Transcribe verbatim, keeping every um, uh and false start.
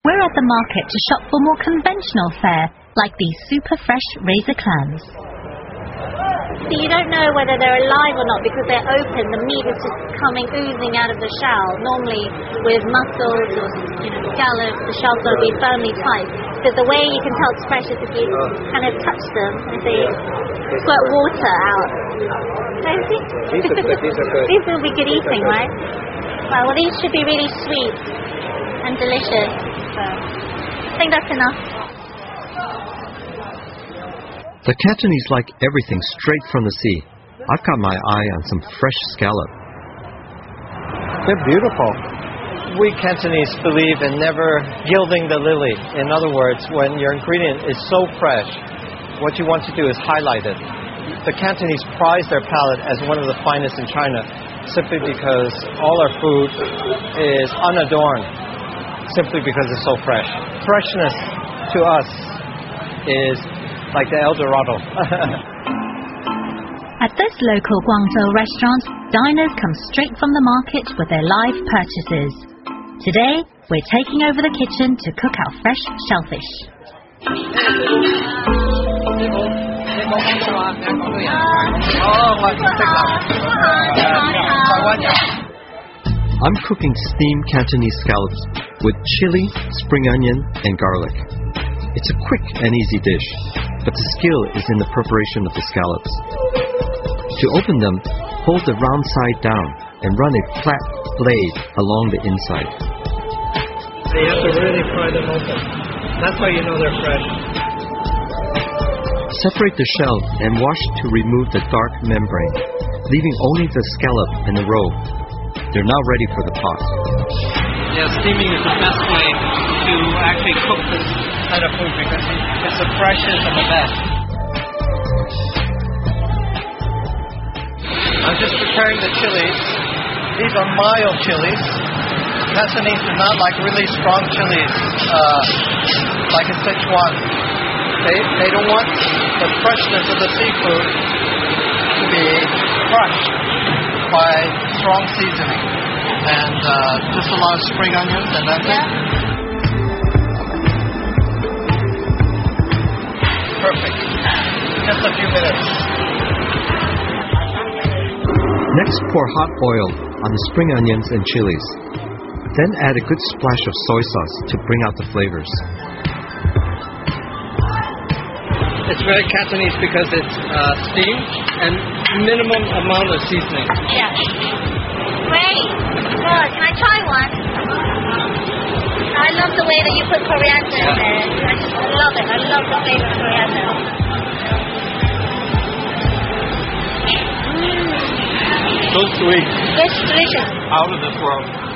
we're at the market to shop for more conventional fare, like these super fresh razor clams. So you don't know whether they're alive or not because they're open. The meat is just coming, oozing out of the shell. Normally with mussels or you know, scallops, the shell's got to be firmly tight. So the way you can tell it's fresh is if you kind of touch them and they squirt water out. So these, these, are good, these are good. These will be good eating, right? Well, well, these should be really sweet and delicious. So I think that's enough. The Cantonese like everything straight from the sea. I've got my eye on some fresh scallop. They're beautiful. We Cantonese believe in never gilding the lily. In other words, when your ingredient is so fresh, what you want to do is highlight it. The Cantonese prize their palate as one of the finest in China simply because all our food is unadorned, simply because it's so fresh. Freshness to us is like the El Dorado. At this local Guangzhou restaurant, diners come straight from the market with their live purchases. Today, we're taking over the kitchen to cook our fresh shellfish. I'm cooking steamed Cantonese scallops with chili, spring onion, and garlic. It's a quick and easy dish, but the skill is in the preparation of the scallops. To open them, hold the round side down and run a flat blade along the inside. You have to really pry them open. That's how you know they're fresh. Separate the shell and wash to remove the dark membrane, leaving only the scallop and the roe. They're now ready for the pot. Yeah, steaming is the best way to actually cook this kind of food because it's the freshest and the best. I'm just preparing the chilies. These are mild chilies. Cantonese do not like really strong chilies, uh, like in Sichuan. They, they don't want the freshness of the seafood to be crushed by strong seasoning. And uh, just a lot of spring onions and that's yeah. it. Perfect. Just a few minutes. Next, pour hot oil on the spring onions and chilies. Then add a good splash of soy sauce to bring out the flavors. It's very Cantonese because it's uh, steamed and minimum amount of seasoning. Yeah. Great. Good. Can I try one? I love the way that you put coriander in there. I just love it. I love the flavor of coriander. So sweet. It's delicious. Out of this world.